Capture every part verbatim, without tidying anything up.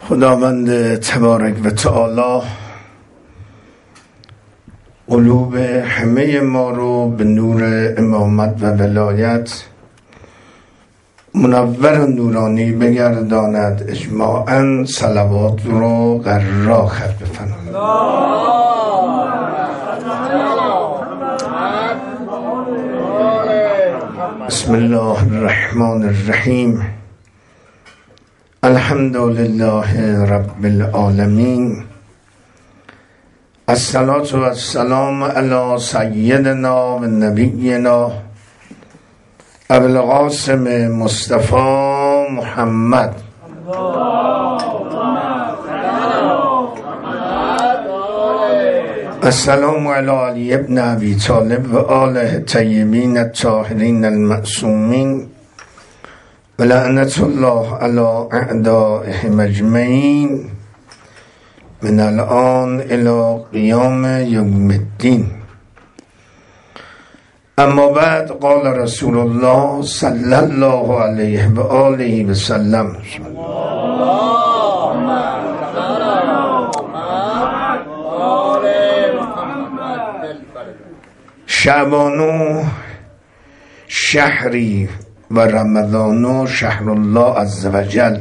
خداوند تبارک و تعالی قلوب همه ما رو به نور امامت و ولایت منور و نورانی بگرداند. اجماعاً صلوات رو قرار خط بفرمایید. بسم الله الرحمن الرحیم. الحمد لله رب العالمین. الصلاة و السلام علی سیدنا و نبینا ابو القاسم مصطفی محمد السلام علی علی ابن ابی طالب و آله طیبین الطاهرین المعصومین و لعنت الله علی اعدائهم اجمعین من الان الی قیام یوم الدین. اما بعد قال رسول الله صلی الله علیه و آله و سلم شعبان شهری و رمضان شهر الله عز و جل،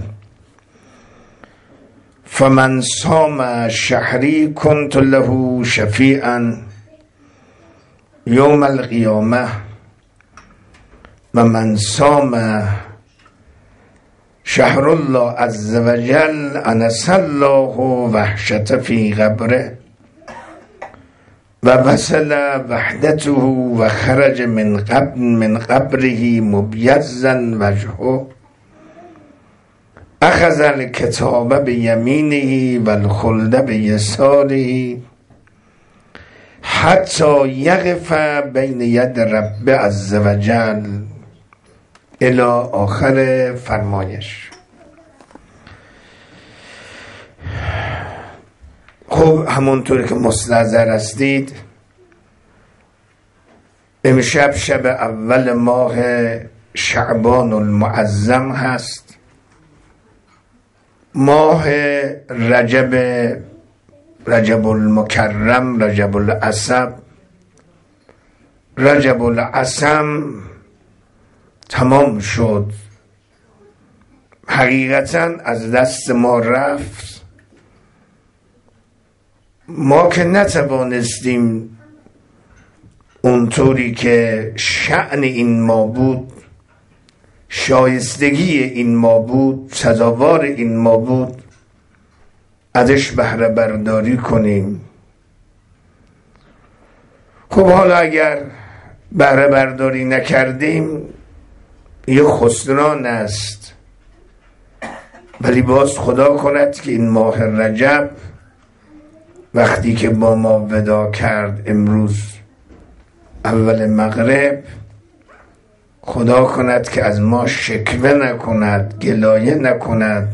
فمن صام شهری كنت له شفیعا یوم القیامه و من صام شهر الله عز و جل انس الله وحشت فی قبره و وصل وحدته و خرج من قبر من قبره مبیضا وجهه اخذ الکتاب بیمینه و الخلد بیساره حتی یقف بین ید رب عز و جل الی آخر فرمایش. خب همونطور که مستحضر هستید، امشب شب اول ماه شعبان المعظم هست، ماه رجب رجب المکرم، رجب العصب. رجب العصم تمام شد، حقیقتا از دست ما رفت. ما که نتوانستیم اونطوری که شأن این ما بود، شایستگی این ما بود، سزاوار این ما بود، ازش بهره برداری کنیم. خب حالا اگر بهره برداری نکردیم یه خسران است، ولی باز خدا کند که این ماه رجب وقتی که با ما ودا کرد امروز اول مغرب، خدا کند که از ما شکوه نکند، گلایه نکند،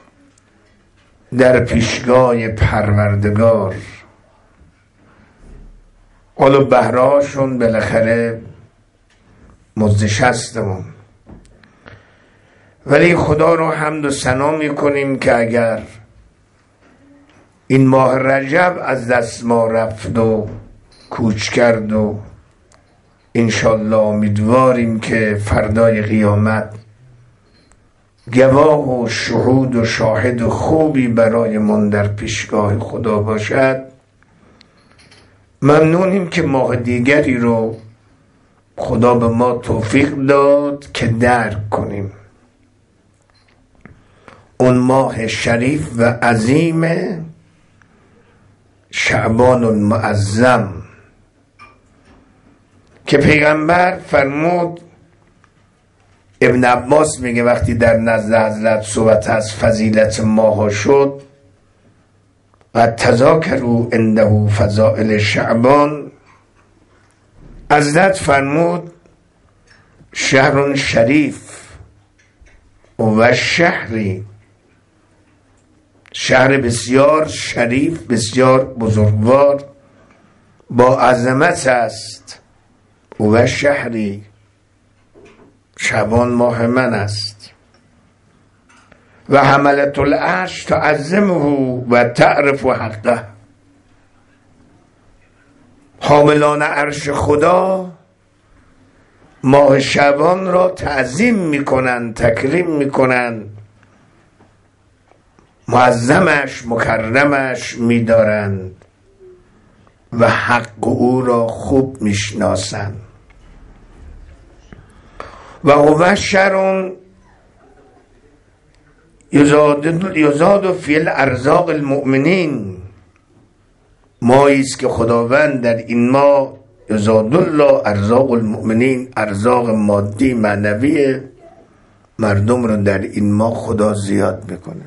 در پیشگاه پروردگار. حالا بهرهاشون بالاخره مزدشستمون، ولی خدا رو حمد و ثنا میکنیم که اگر این ماه رجب از دست ما رفت و کوچ کرد و انشالله امیدواریم که فردای قیامت گواه و شهود و شاهد و خوبی برای من در پیشگاه خدا باشد. ممنونیم که ماه دیگری رو خدا به ما توفیق داد که درک کنیم. اون ماه شریف و عظیم شعبان المعظم که پیغمبر فرمود، ابن عباس میگه وقتی در نزد حضرت صحبت از فضیلت ماه شد، قد تذاکروا عنده فضائل شعبان، حضرت فرمود شهر شریف و شهری، شهر بسیار شریف، بسیار بزرگوار با عظمت است. و شهری، شعبان ماه من است. و حملت العرش تعظمه و تعرف حقه. حاملان عرش خدا ماه شعبان را تعظیم میکنند، تکریم میکنند، معظمش مکرمش میدارند و حق او را خوب میشناسند. و هو شرع یزاد یزاد فی الارزاق المؤمنین، ماهی است که خداوند در این ماه یزاد الله ارزاق المؤمنین، ارزاق مادی معنوی مردم رو در این ماه خدا زیاد میکنه.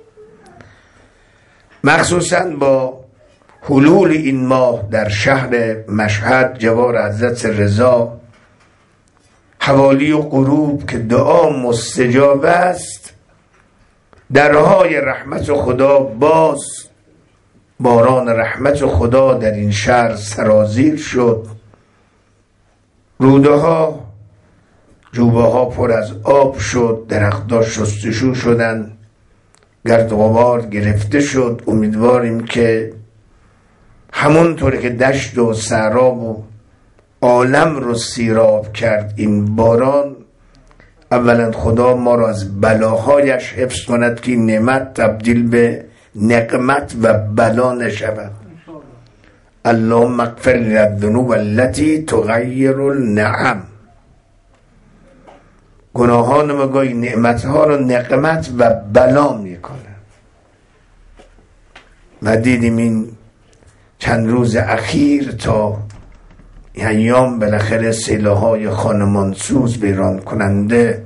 مخصوصا با حلول این ماه در شهر مشهد جوار حضرت رضا حوالی و غروب که دعا مستجاب است، درهای رحمت خدا باز، باران رحمت خدا در این شهر سرازیر شد. روده ها جوبه ها پر از آب شد، درختها شستشو شدن، گرد و غبار گرفته شد. امیدواریم که همونطور که دشت و صحرا و عالم رو سیراب کرد این باران، اولا خدا ما را از بلاهایش حفظ کند که نعمت تبدیل به نقمت و بلا نشود. اللهم اغفر للذنوب التي تغیر النعم. گناهان ما گاهی نعمتها رو نقمت و بلا میکنه. و دیدیم این چند روز اخیر تا ایام بالاخره سیله‌های خانمانسوز ویران کننده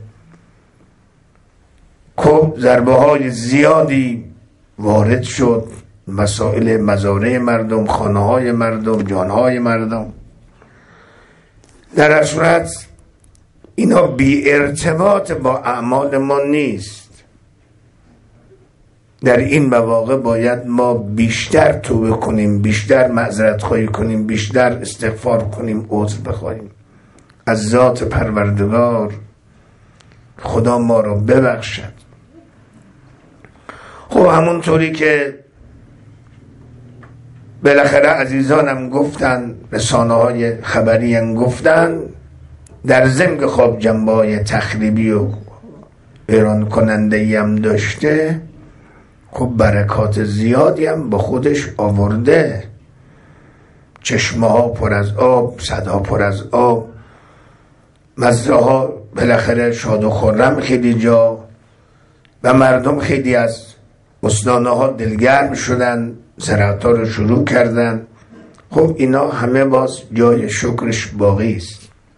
خب ضربه های زیادی وارد شد، مسائل مزارع مردم، خانه های مردم، جان های مردم. در هر صورت اینا بی ارتباط با اعمال ما نیست. در این مواقع باید ما بیشتر توبه کنیم، بیشتر معذرت خواهی کنیم، بیشتر استغفار کنیم، عذر بخواهیم از ذات پروردگار خدا ما رو ببخشد. خب همونطوری که بالاخره عزیزانم گفتن، رسانه های خبری هم گفتن، در ضمن خواب جنبه های تخریبی و ایران کننده هم داشته، خب برکات زیادی هم با خودش آورده. چشمه ها پر از آب، صدها پر از آب، مزرعه ها بالاخره شاد و خرم خیلی جا و مردم خیلی از بستانه ها دلگرم شدن، زراعت ها رو شروع کردن. خب اینا همه باز جای شکرش باقی است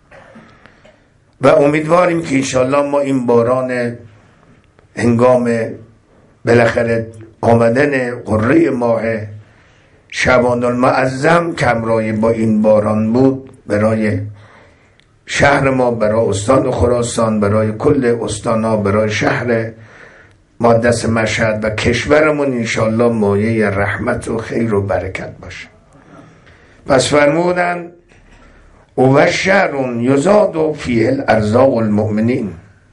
و امیدواریم که انشالله ما این باران هنگام بالاخره آمدن قره ماه شعبان المعظم که همراه با این باران بود، برای شهر ما، برای استان خراسان، برای کل استانها، برای شهر مقدس مشهد و کشورمون انشالله مایه رحمت و خیر و برکت باشه. پس فرمودن و شهر یزاد فیه الارزاق المؤمنین،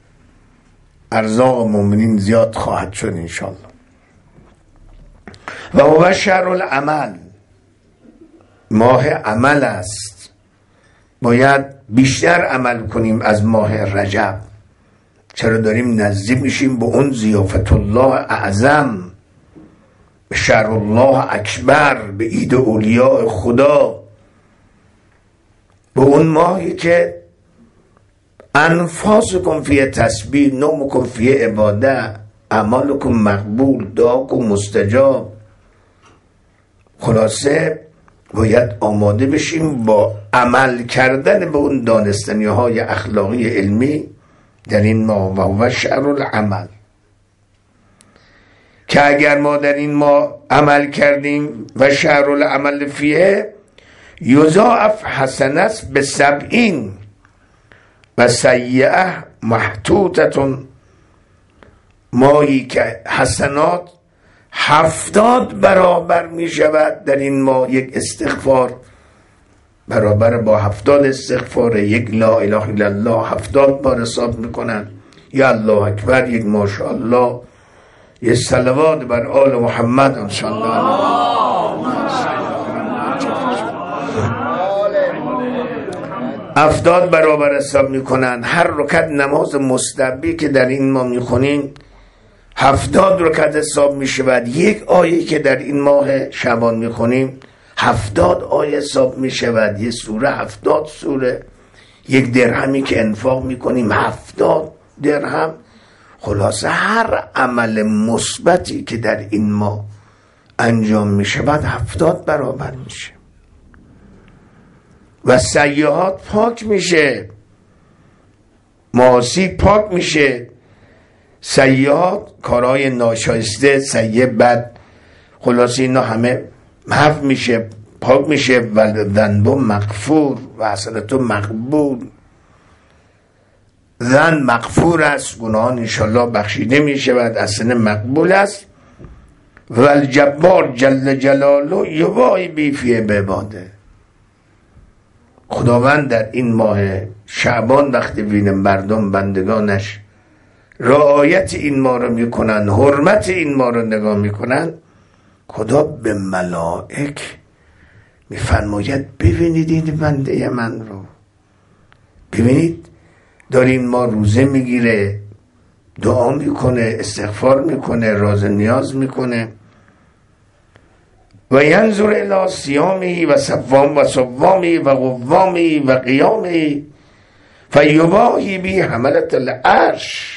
ارزاق مؤمنین زیاد خواهد شد انشالله. و هو شهر العمل، ماه عمل است. باید بیشتر عمل کنیم از ماه رجب. چرا داریم نزدیک میشیم به اون ضیافت الله اعظم، به شهر الله اکبر، به عید اولیاء خدا، به اون ماهی که انفاسکم فی تسبیح، نومکم فی عباده، اعمالکم مقبول، دعاکم مستجاب. خلاصه باید آماده بشیم با عمل کردن به اون دانستنی های اخلاقی علمی در این ماه. و هو شهر العمل، که اگر ما در این ماه عمل کردیم و شهر العمل فیه یضاعف حسنات به سبعین و سیئه محطوطتون، ماهی که حسنات هفتاد برابر می شود. در این ماه یک استغفار برابر با هفتاد استغفار، یک لا اله الا الله هفتاد بار حساب میکنن، یا الله اکبر یک ماشاءالله یه صلوات بر آل محمد انشاءالله. هفتاد برابر حساب میکنن. هر رکعت نماز مستحبی که در این ماه میخونین هفتاد رکعت حساب میشود. یک آیه که در این ماه شعبان میخونیم هفتاد آیه حساب میشود. یه سوره هفتاد سوره. یک درهمی که انفاق میکنیم هفتاد درهم. خلاصه هر عمل مثبتی که در این ماه انجام میشود هفتاد برابر میشه و سیئات پاک میشه، معاصی پاک میشه، سیئات کارهای ناشایسته، سیئ بد، خلاصه اینا همه محو میشه، پاک میشه. و ذنب مغفور و حسنات مقبول. ذنب مغفور است، گناهان انشالله بخشیده میشود، حسنه مقبول است. و الجبار جل جلاله یوای بی فی عباده. خداوند در این ماه شعبان وقتی بینه مردم بندگانش رعایت این ماه رو میکنن، حرمت این ماه رو نگاه میکنن، خدا به ملائک میفرماید ببینید این بنده من رو، ببینید دارین ما روزه میگیره، دعا میکنه، استغفار میکنه، راز نیاز میکنه. و ینظر الی صیامی و صوام و صوامی و قوامی و قیامی فیباهی بی حملت العرش.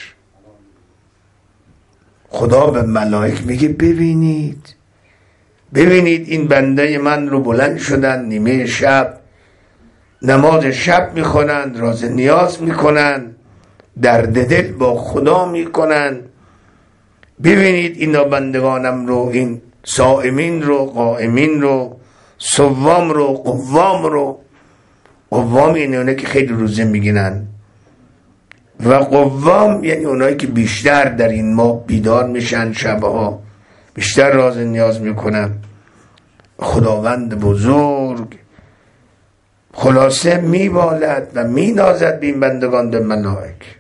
خدا به ملائک میگه ببینید ببینید این بنده من رو بلند شدن نیمه شب نماز شب میخونن، راز نیاز میکنن، درد دل با خدا میکنن. ببینید اینا بندگانم رو، این صائمین رو، قائمین رو، صوام رو، قوام رو. قوام یعنی اونایی که خیلی روزه میگیرن و قوام یعنی اونایی که بیشتر در این ماه بیدار میشن، شبها بیشتر راز نیاز میکنن. خداوند بزرگ خلاصه میبالد و مینازد به این بندگان به ملائک.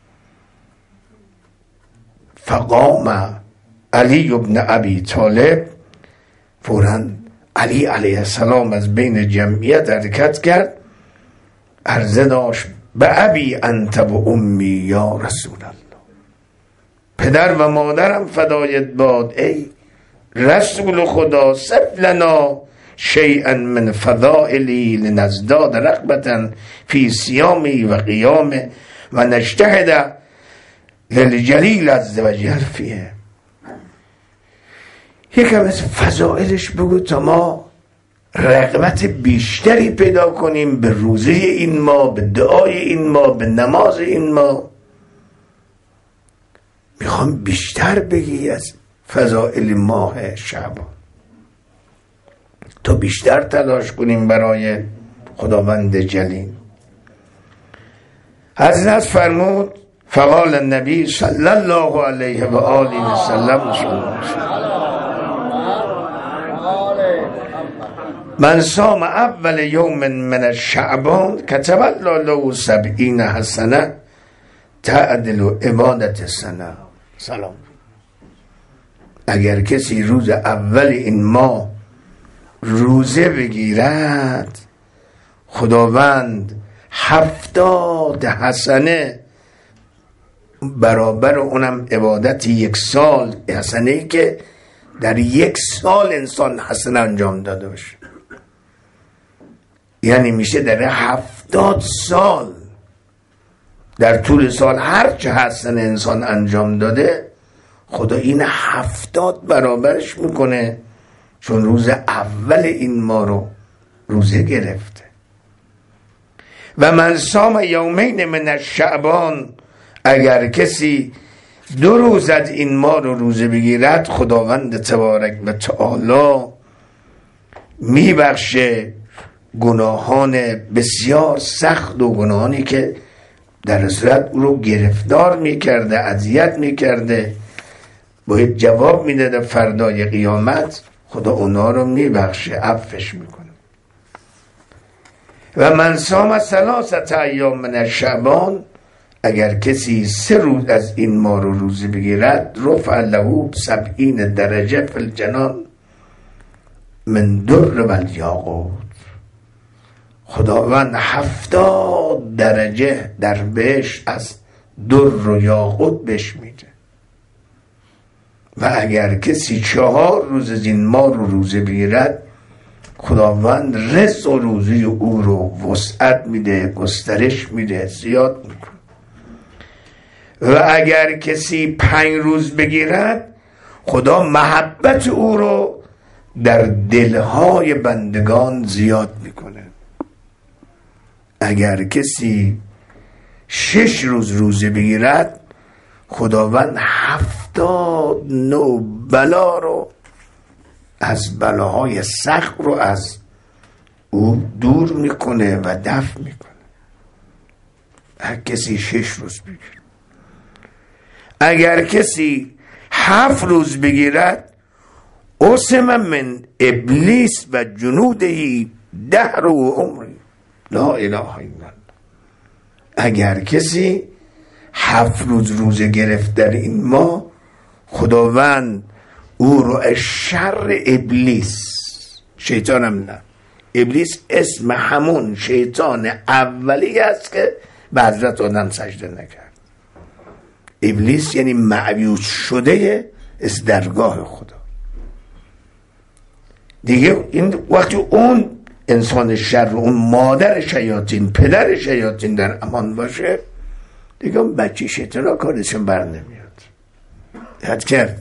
فقام علی ابن ابی طالب، فوراً علی علیه السلام از بین جمعیت حرکت کرد، عرضه داشت به ابی انت و امی یا رسول الله، پدر و مادرم فدایت باد ای رسول خدا، صف لنا شیئا من فضائلی لنزداد رغبتا فی صیامی و قیام و نجتهد للجلیل عز وجل فیه. یکم از فضائلش بگو تا ما رغبت بیشتری پیدا کنیم به روزه این ماه، به دعای این ماه، به نماز این ماه. میخوام بیشتر بگی از فضائل ماه شعبان تا بیشتر تلاش کنیم برای خداوند جلیل. حضرت فرمود فقال النبی صلی الله علیه و آله و سلم من صام اول یوم من الشعبان کتب الله له سبعین حسنه تعدل عبادت سنه. سلام. اگر کسی روز اول این ماه روزه بگیرد، خداوند هفتاد حسنه برابر اونم عبادت یک سال، حسنه ای که در یک سال انسان حسنه انجام داده باشه، یعنی میشه در هفتاد سال، در طول سال هر چه حسنه انسان انجام داده خدا این هفتاد برابرش میکنه، چون روز اول این ماه رو روزه گرفته. و من صام یومین من الشعبان، اگر کسی دو روز از این ماه رو روزه بگیرد، خداوند تبارک و تعالی میبخشه گناهان بسیار سخت و گناهانی که در صورت او رو گرفتار میکرده، اذیت میکرده، باید جواب میداده فردای قیامت. خدا اونا رو میبخشه، عفوش میکنه. و من صام ثلاثه ایام من الشعبان، اگر کسی سه روز از این ماه رو روزه بگیرد رفع له سبعین درجه فی الجنان من در و الیاقوت، خداوند هفتاد درجه در بهشت از در و یاقوت بهش میده. و اگر کسی چهار روز از این ماه رو روزه بگیرد خداوند رزق و روزی او رو وسعت میده، گسترش میده، زیاد میکنه. و اگر کسی پنج روز بگیرد خدا محبت او رو در دلهای بندگان زیاد میکنه. اگر کسی شش روز روزه بگیرد خداوند هفتاد نوع بلا رو از بلاهای سخت رو از او دور میکنه و دفع میکنه. هر کسی شش روز بگیره. اگر کسی هفت روز بگیرد اسم من ابلیس و جنودهی دهر و عمری لا اله الا الله. اگر کسی هفت روز روزه گرفت در این ماه خداوند او رو از شر ابلیس، شیطان هم نه، ابلیس اسم همون شیطان اولی است که به حضرت آدم سجده نکرد. ابلیس یعنی معبود شده از درگاه خدا. دیگه این وقتی اون انسان شر، اون مادر شیاطین، پدر شیاطین در امان باشه دیگه اون بچه شیطان کارشون بر نمیاد. حد کرد.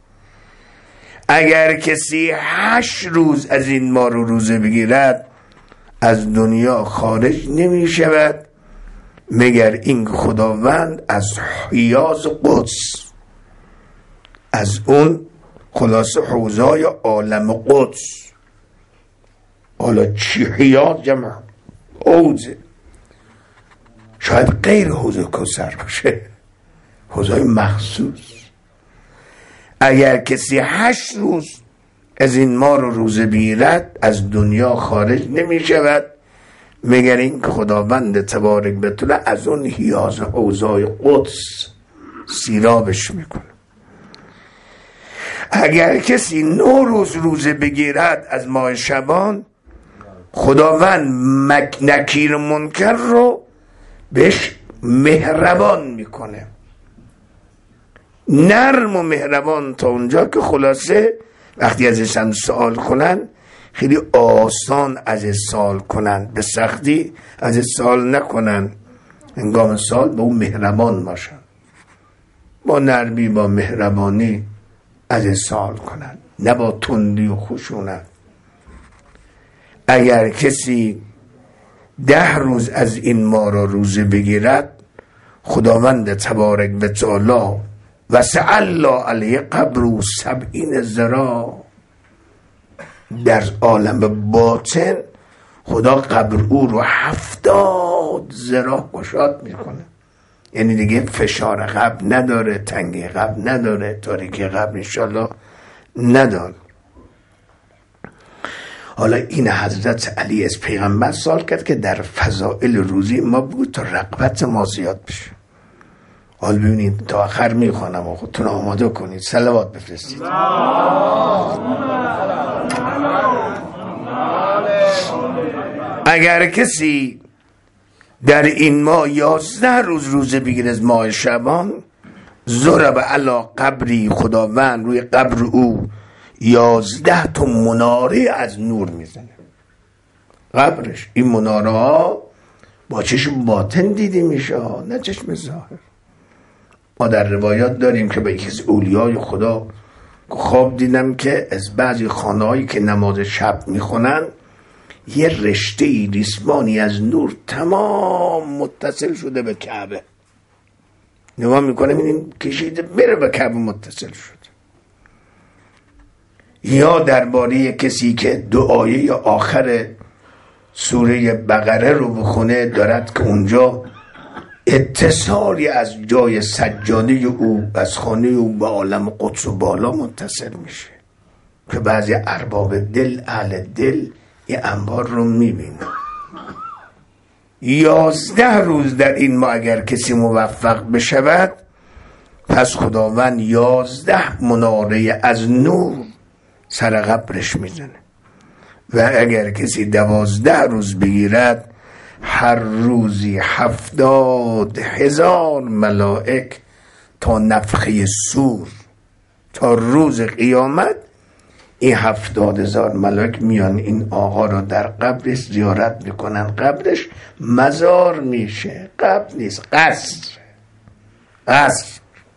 اگر کسی هشت روز از این ماه رو روزه بگیرد از دنیا خارج نمی شود مگر این خداوند از حیاض قدس، از اون خلاصه حوزهای عالم قدس، حالا چی حیاض جمع حوزه، شاید غیر حوزه کوثر باشه، حوزهای مخصوص. اگر کسی هشت روز از این ماه رو روزه بگیرد از دنیا خارج نمی شود مگر این که خداوند تبارک بتونه از اون حیاض حوزهای قدس سیرابش میکنه. اگر کسی نه روز روزه بگیرد از ماه شبان خداوند مک نکیر منکر رو بهش مهربان میکنه، نرم و مهربان تا اونجا که خلاصه وقتی ازش هم سوال کنن خیلی آسان از سوال کنن، به سختی از سوال نکنن، هنگام سوال با اون مهربان باشن، با نرمی با مهربانی از سوال کنن، نه با تندی و خشونت. اگر کسی ده روز از این ماه را روزه بگیرد خداوند تبارک و تعالی وسع الله علیه قبر سبعین ذراع، در عالم باطن خدا قبر او رو هفتاد ذراع گشاد میکنه. یعنی دیگه فشار قبر نداره، تنگی قبر نداره، تاریکی قبر انشالله نداره. حالا این حضرت علی از پیغمبر سوال کرد که در فضائل روزی ما بود تا رغبت ما زیاد بشه. حال ببینید تا آخر میخوانم و خودتون آماده کنید، صلوات بفرستید. اگر کسی در این ماه یازده روز روزه بگیره از ماه شبان ضرب علی قبری، خداوند روی قبر او یازده تا مناره از نور میزنه. قبرش این مناره ها با چشم باطن دیده میشه نه چشم ظاهر. ما در روایات داریم که به یکی از اولیای خدا خواب دیدم که از بعضی خانه هایی که نماز شب میخونن یه رشته ریسمانی از نور تمام متصل شده به کعبه. نگاه میکنه میبینیم کشیده بره به کعبه متصل شده. یا درباره کسی که دعای آخر سوره بقره رو بخونه دارد که اونجا اتصالی از جای سجاده او از خانه او به عالم قدس و بالا متصل میشه که بعضی ارباب دل، اهل دل این انبار رو میبینن. یازده روز در این ماه اگر کسی موفق بشود، پس خداوند یازده مناره از نور سر قبرش میزنه. و اگر کسی دوازده روز بگیرد، هر روزی هفتاد هزار ملائک تا نفخه صور تا روز قیامت، این هفتاد هزار ملائک میان این آقا رو در قبرش زیارت میکنن. قبرش مزار میشه، قبر نیست، قصر. قصر.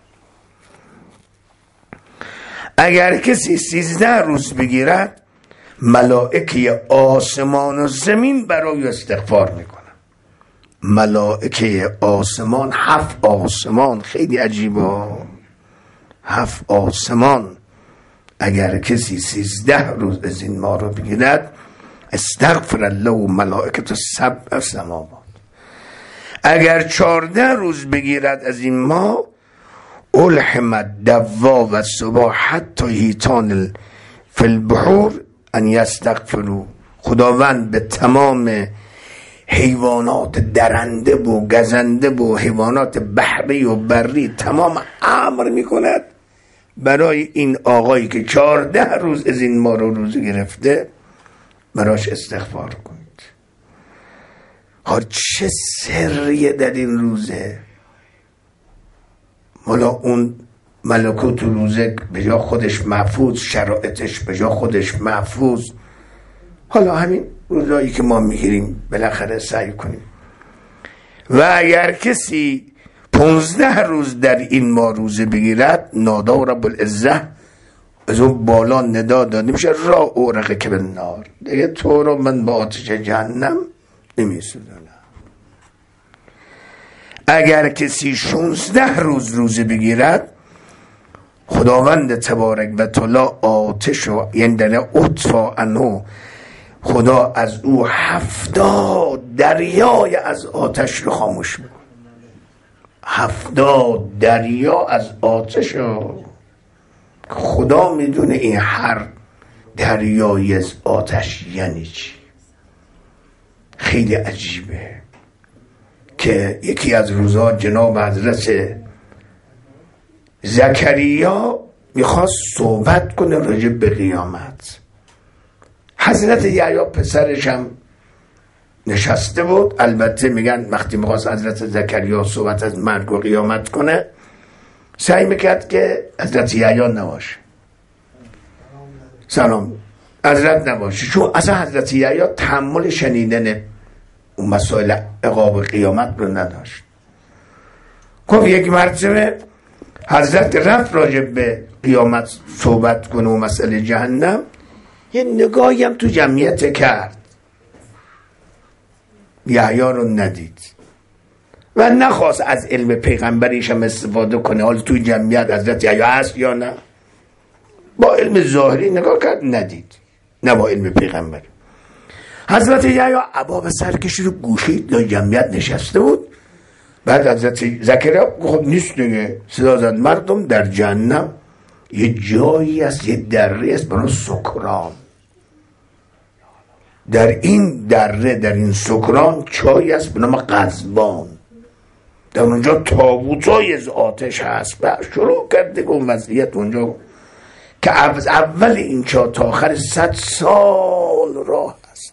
اگر کسی سیزده روز بگیرد، ملائکه آسمان و زمین برای استغفار میکنن. ملائکه آسمان، هفت آسمان، خیلی عجیبه، هفت آسمان اگر کسی سیزده روز از این ماه رو بگیرد، استغفر الله و ملائکه سبع سماوات. اگر چارده روز بگیرد از این ماه، الحمت دوا و صبا حتی هیتان فی البحور ان یستغفروا. خداوند به تمام حیوانات درنده و گزنده و حیوانات بحری و بری تمام امر میکند برای این آقایی که چارده روز از این ما رو روزه گرفته، براش استغفار کنید. ها چه سریه در این روزه. مولا اون ملکوت روزه به جا خودش محفوظ، شرایطش به جا خودش محفوظ. حالا همین روزایی که ما میگیریم بالاخره سعی کنیم. و اگر کسی پونزده روز در این ماه روزه بگیرد، نادا رب العزه از اون بالا ندا داده میشه، را اورقه که به نار، دیگه تو رو من با آتش جهنم نمیسوزنم. اگر کسی شانزده روز روزه بگیرد، خداوند تبارک و تعالی آتش و یندن اطفا انو، خدا از او هفتاد دریای از آتش رو خاموش میکنه. هفتاد دریا از آتش رو خدا میدونه این هر دریایی از آتش یعنی چی. خیلی عجیبه که یکی از روزها جناب حضرت زکریا میخواست صحبت کنه راجع به قیامت. حضرت یحیی پسرش هم نشسته بود. البته میگن وقتی میخواست حضرت زکریا صحبت از مرگ و قیامت کنه، سعی میکرد که حضرت یحیی نباشه. سلام حضرت نباشه، چون اصلا حضرت یحیی تحمل شنیدن اون مسائل عقاب قیامت رو نداشت. گفت یک مرتبه حضرت رفت راجع به قیامت صحبت کنه و مسئله جهنم، یه نگاهی هم تو جمعیت کرد، یحیی رو ندید و نخواست از علم پیغمبریش هم استفاده کنه. حالا توی جمعیت حضرت یحیی هست یا نه، با علم ظاهری نگاه کرد، ندید، نه با علم پیغمبری. حضرت یحیی عبا به سرکشی رو گوشه جمعیت نشسته بود. بعد حضرت زکریا خب نیست دیگه، صدا زد مردم در جهنم یه جایی است، یه دره است برای سکران. در این دره، در این سکران چایی است به نام قضبان، در اونجا تابوتای از آتش هست. و شروع کرده که اون وضعیت اونجا که از اول این چا تا آخر صد سال راه هست.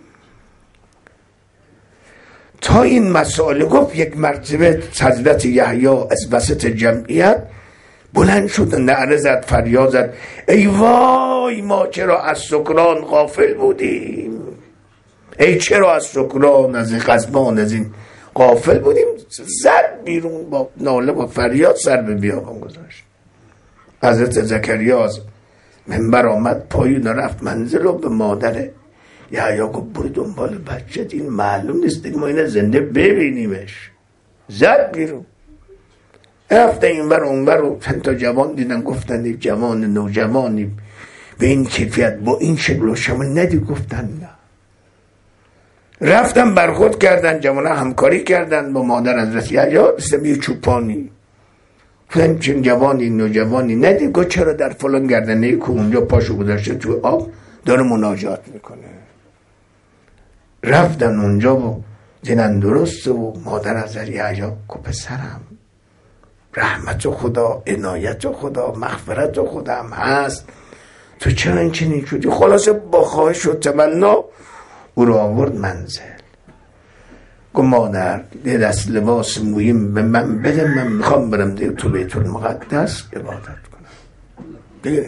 تا این مسائل گفت، یک مرتبه حضرت یحیی از وسط جمعیت بلند شد، نعره زد، فریاد زد، ای وای ما چرا از سکران غافل بودیم، ای چرا از سکران، از این قضبان، از این غافل بودیم. زد بیرون با ناله و فریاد، سر به بیابان گذاشت. حضرت زکریا از منبر آمد پایین، رفت منزل و به مادر یحیی گفت برو دنبال بچت، این معلوم نیست که ما اینه زنده ببینیمش. زد بیرون. رفته این ور اون ور و چند تا جوان دیدن، گفتن یک جوان نوجوانی به این کیفیت با این شکل و شمال ندید، گفتن نه. رفتن برخورد کردن، جوان همکاری کردن با مادر حضرت یحیی، مثل یه چوپانی. گفتن چون جوانی نوجوانی ندید، گفت چرا در فلان گردنه که اونجا پاشو گذاشته تو آب داره مناجات میکنه. رفتن اونجا و زینن درسته و مادر از یحیی گفت پسرم رحمت خدا، عنایت خدا، مغفرت خدا هم هست، تو چرا این چنین شدی؟ خلاصه با خواهش و تمنا او رو آورد منزل. گفت مادر یه دست لباس مویم به من بده، من میخوام برم دیگه تو بیت المقدس عبادت کنم دیگه.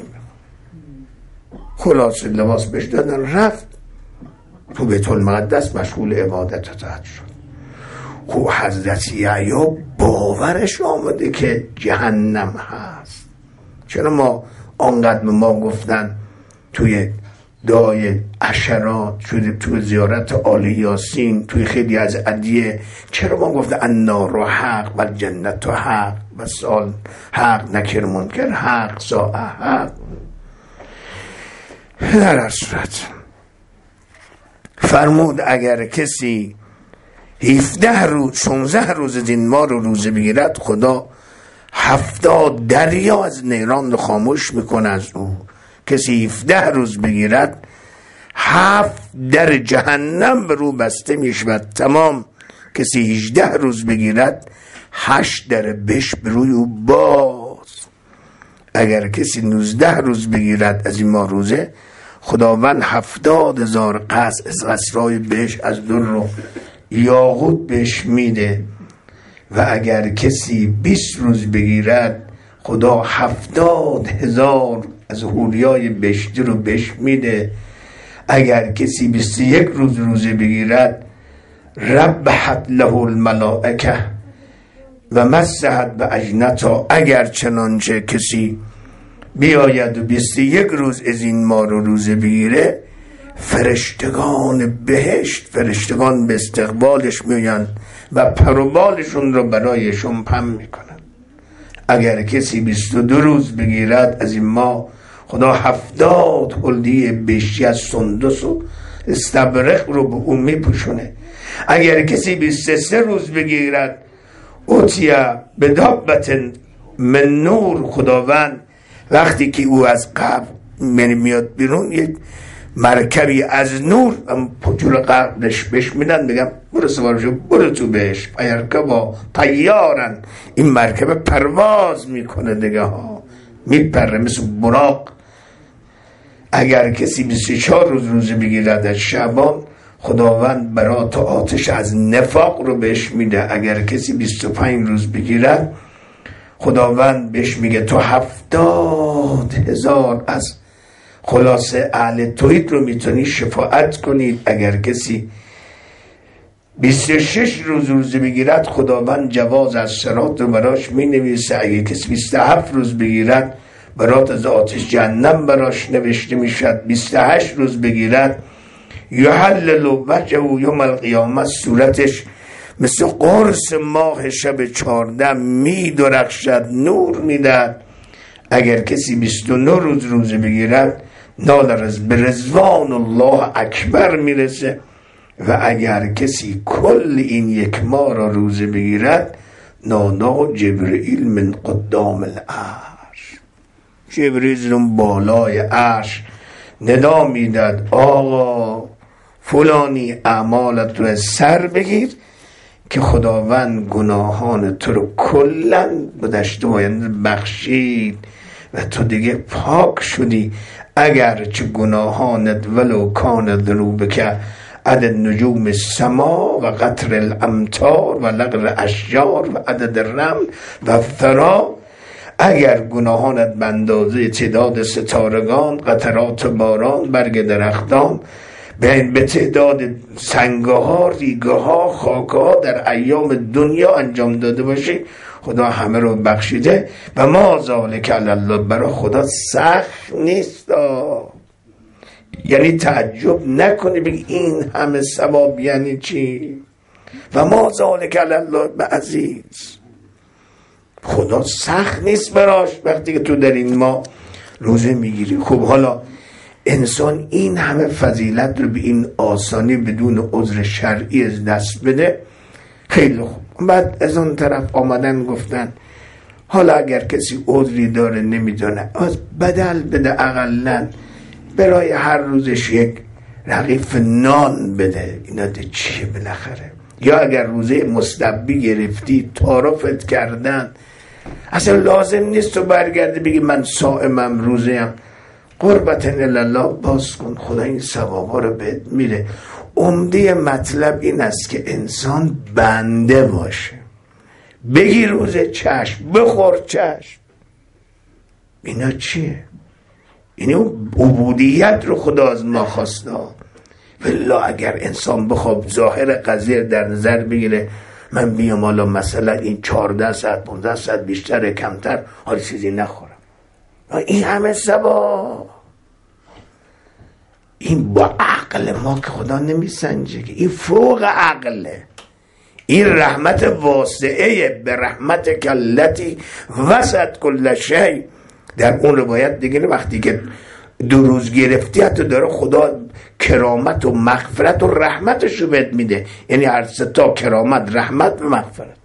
خلاصه لباس بهش دادن، رفت تو بیت المقدس مشغول عبادت اطاعت شد. خب حضرت یحیی باورش آمده که جهنم هست. چرا ما آنقدر به ما گفتن توی دعای عشرات، توی زیارت آل یاسین، توی خیلی از ادعیه، چرا ما گفتن النار حق و الجنت حق و سال حق، نکر منکر حق، ساعه حق. در هر صورت فرمود اگر کسی هفده روز شانزده روز دین ما رو روزه بگیرد، خدا هفتاد دریا از نیران رو خاموش میکنه از او. کسی هفده روز بگیرد هفت در جهنم به رو بسته میشود تمام. کسی هجده روز بگیرد هشت در بهشت به روی او باز. اگر کسی نوزده روز بگیرد از این ماه روزه، خداوند هفتاد هزار قصر از قصرهای بهشت از در رو یاقوت بهش میده. و اگر کسی بیست روز بگیرد، خدا هفتاد هزار از حوریای بهشتی رو بهش میده. اگر کسی بیست و یک روز روزه بگیرد، ربحت له الملائکه و مسحت به اجنتا. اگر چنانچه کسی بیاید و بیست و یک روز از این ماه رو روزه بگیره، فرشتگان بهشت، فرشتگان به استقبالش میان و پروبالشون رو برایشون پم میکنن. اگر کسی بیست و دو روز بگیرد از این ماه، خدا هفتاد حلدی بهشتی از سندس و استبرق رو به اون میپوشونه. اگر کسی بیست و سه روز بگیرد، اوتیا به دابت من نور، خداوند وقتی که او از قبر میاد بیرون یک مرکبی از نور جلو قبرش بهش میدن، بگم برو سوارشو برو تو بهش پیرکبا طیارن. این مرکب پرواز میکنه دیگه ها، میپره مثل براق. اگر کسی بیست و چهار روز روزه بگیرد از شعبان، خداوند برات آتش از نفاق رو بهش میده. اگر کسی بیست و پنج روز بگیرد، خداوند بهش میگه تو هفتاد هزار از خلاصه اهل توحید رو میتونی شفاعت کنید. اگر کسی بیست و شش روز روزه بگیرد، خداوند جواز از صراط رو براش مینویسه. اگر کسی بیست و هفت روز بگیرد، برات از آتش جهنم براش نوشته میشد. بیست و هشت روز بگیرد، یحلل وجهه یوم القیامت، صورتش مثل قرص ماه شب چهارده می درخشد، نور میدهد. اگر کسی بیست و نه روز روزه بگیرد، نال رز به رضوان الله اکبر میرسه. و اگر کسی کل این یک ماه را روزه بگیرد، نانا جبرئیل من قدام العرش، جبرئیل اون بالای عرش ندا میداد آقا فلانی اعمالت رو سر بگیر که خداوند گناهان تو رو کلن بدشت و آینده بخشید و تو دیگه پاک شدی. اگر چه گناهانت ولو کان ذنوبک عدد نجوم السما و قطر الامطار و لقر اشجار و عدد الرمل و ثرا، اگر گناهانت به اندازه تعداد ستارگان، قطرات باران، برگ درختان، به تعداد سنگه ها، ریگه ها، خاک ها در ایام دنیا انجام داده باشی، خدا همه رو بخشیده. و ما ذالک علی الله، برای خدا سخت نیست. یعنی تعجب نکنی بگی این همه ثواب یعنی چی؟ و ما ذالک علی الله بعزیز، خدا سخت نیست براش وقتی که تو در این ما روزه میگیری. خب حالا انسان این همه فضیلت رو به این آسانی بدون عذر شرعی از دست بده، خیلی خوب. بعد از اون طرف آمدن گفتن حالا اگر کسی عذری داره نمیدونه، از بدل بده، اقلن برای هر روزش یک رغیف نان بده. اینا ده چیه بالاخره؟ یا اگر روزه مستبی گرفتی تعارفت کردن، اصلا لازم نیست تو برگردی بگی من صائمم روزه‌ام، قربت الله باز کن، خدا این ثوابا رو بهت میره. عمده مطلب این است که انسان بنده باشه، بگی روزه چشم، بخور چشم. اینا چیه؟ اینه عبودیت رو خدا از ما خواسته. والله اگر انسان بخواد ظاهر قضیه در نظر بگیره، من بیام حالا مثلا این چهارده ساعت پانزده ساعت بیشتر کمتر حال چیزی نخورم، این همه ثواب. این با عقل ما که خدا نمیسنجه، که این فوق عقله. این رحمت واسعه به رحمت کلتی وسط کل شی. در اون روایت دیگه وقتی که دو روز گرفتی حتی داره خدا کرامت و مغفرت و رحمتش رو بهت میده، یعنی هر سه تا کرامت، رحمت و مغفرت.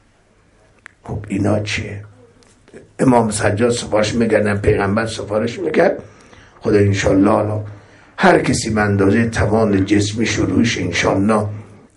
خب اینا چیه؟ امام سجاد سفارش میکردن، پیغمبر سفارش میکرد، خدا انشالله هر کسی به اندازه توان جسمی شروعش انشالله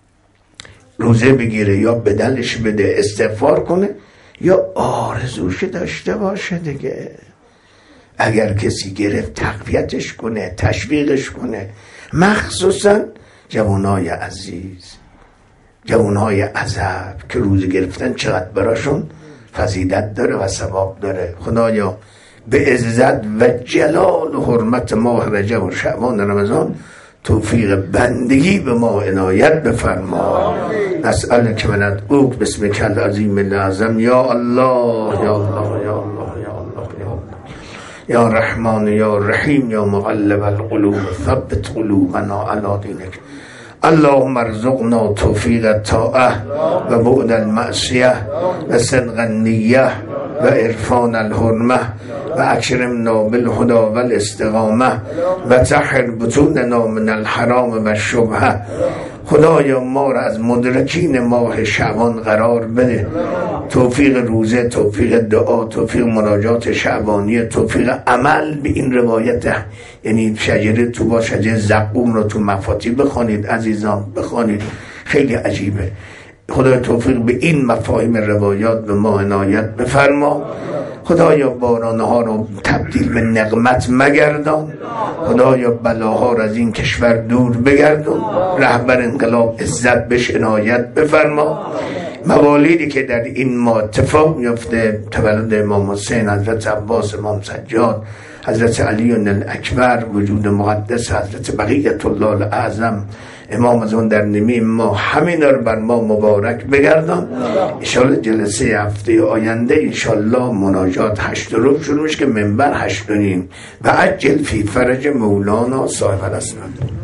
روزه بگیره، یا بدلش بده، استغفار کنه، یا آرزوش داشته باشه دیگه. اگر کسی گرفت تقویتش کنه، تشویقش کنه، مخصوصا جوانای عزیز، جوانای عذب که روزه گرفتن چقدر براشون فضیلت داره و ثواب داره. خدایا به عزت و جلال و حرمت ماه رجب و شعبان رمضان توفیق بندگی به ما عنایت بفرما. نسألک و ندعوک باسمک العظیم الاعظم یا الله یا الله یا الله یا الله یا الله یا رحمان یا رحیم یا مقلب القلوب ثبت قلوبنا علی دینک. اللهم ارزقنا توفیق الطاعه و بعد المعصیه و صدق النیه و عرفان الحرمه و اکرمنا بالهدى والاستقامه و طهر بطوننا من الحرام و الشبهه. خدایا ما را از مدرکین ماه شعبان قرار بده. توفیق روزه، توفیق دعا، توفیق مناجات شعبانیه، توفیق عمل به این روایت. یعنی شجره تو با شجره زقوم رو تو مفاتی بخوانید عزیزان، بخوانید، خیلی عجیبه. خدای توفیق به این مفاهیم روایات به ما عنایت بفرما. خدایا بارانها رو تبدیل به نقمت مگردان. خدایا بلاها رو از این کشور دور بگردون. رهبر انقلاب عزت بهش عنایت بفرما. موالیدی که در این ما اتفاق میفته، تولد امام حسین، حضرت عباس، امام سجاد، حضرت علی الاکبر، وجود مقدس حضرت بقیت الله الاعظم، امام از اون در نیمه ما، همین رو بر ما مبارک بگردان. انشالله جلسه هفته آینده انشالله مناجات هشت رو شروع میشه که منبر هشت و نیم و عجل فی فرج مولانا صاحب الاسناد.